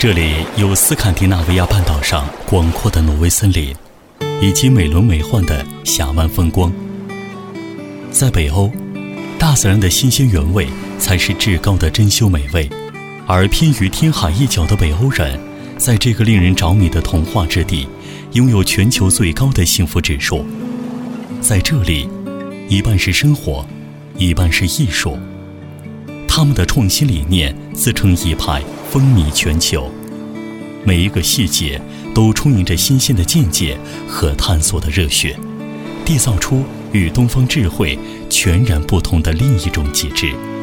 这里有斯堪的纳维亚半岛上广阔的挪威森林，以及美轮美奂的峡湾风光。在北欧，大自然的新鲜原味才是至高的珍馐美味，而偏于天海一角的北欧人，在这个令人着迷的童话之地，拥有全球最高的幸福指数。在这里，一半是生活，一半是艺术。他们的创新理念自成一派，风靡全球，每一个细节都充盈着新鲜的见解和探索的热血，缔造出与东方智慧全然不同的另一种极致。